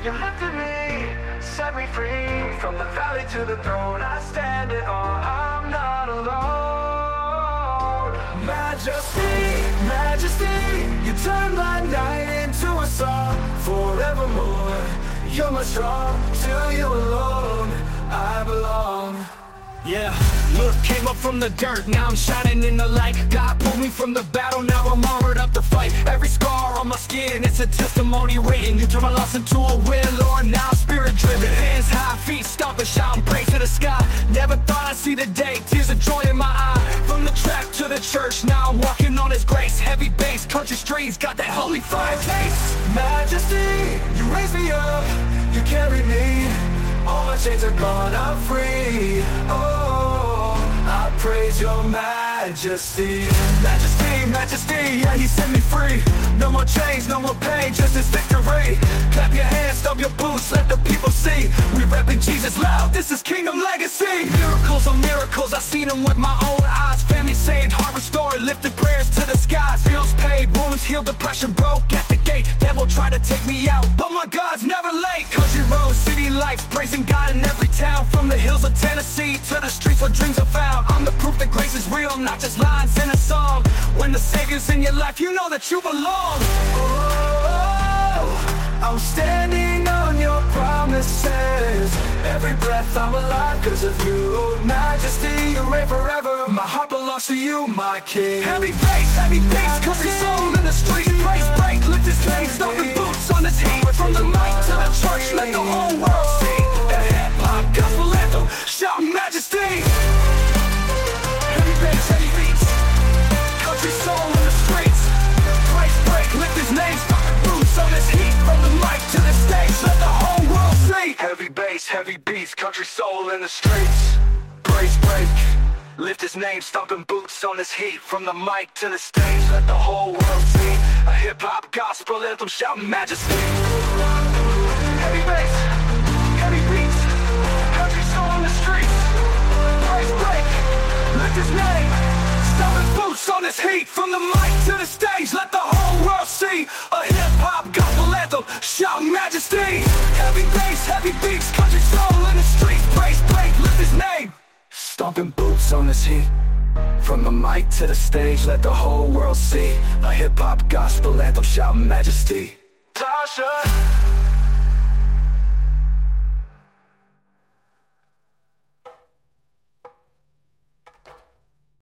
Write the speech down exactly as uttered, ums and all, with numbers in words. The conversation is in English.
You lifted me, set me free. From the valley to the throne, I stand in awe. I'm not alone. Majesty, majesty, you turn my night into a song. Forevermore, you're my strong. To you alone, I belong. Yeah, look, came up from the dirt, now I'm shining in the light. God pulled me from the battle, now I'm armored up to fight. Every scar on my skin, it's a testimony written. You turn my loss into a win, Lord, now I'm spirit driven. Hands high, feet stomping, shouting praise to the sky. Never thought I'd see the day, tears of joy in my eye. From the track to the church, now I'm walking on His grace. Heavy bass, country streets, got that holy fire taste. Majesty, you raise me up, you carry me. All my chains are gone, I'm free. Oh, I praise your majesty. Majesty, majesty, yeah, He set me free. No more chains, no more pain, just His victory. Clap your hands, stomp your boots, let the people see. We reppin' Jesus loud, this is kingdom legacy. Miracles on miracles, I seen them with my own eyes. Family saved, heart restored, lifted prayers to the skies. Bills paid, wounds healed, depression broke at the gate. Devil tried to take me out, but my God's never late. Country roads, city lights, praising God in every town. From the hills of Tennessee to the streets where dreams are found. I'm the proof that grace is real, not just lines in a song. When the Savior's in your life, you know that you belong. Oh, I'm standing on your promises. Every breath I'm alive because of you. Majesty, you reign forever. My heart belongs to you, my King. Heavy bass, heavy bass, country soul in the street. Praise break, lift His name, stomping boots on His heat. From the mic to the church, let the whole world see. The hip-hop gospel anthem, shout majesty. Heavy bass, heavy beats, country soul in the streets. Praise break, lift His name, stomping boots on His heat. From the mic to the stage, let the whole world see. Heavy bass, heavy beats, country soul in the streets. Praise break, lift His name, stomping boots on His heat. From the mic to the stage, let the whole world see. A hip-hop gospel anthem, shout majesty. Heavy bass, heavy beats, country soul in the streets. Praise break, lift His name, stomping boots on His heat. From the mic to the stage, let the whole world see. A hip-hop gospel anthem, shout majesty. Heavy bass, heavy beats, country soul in the streets. Praise break, lift His name, Stomping boots on His heat. From the mic to the stage, let the whole world see. A hip-hop gospel anthem, shout majesty. Tasha.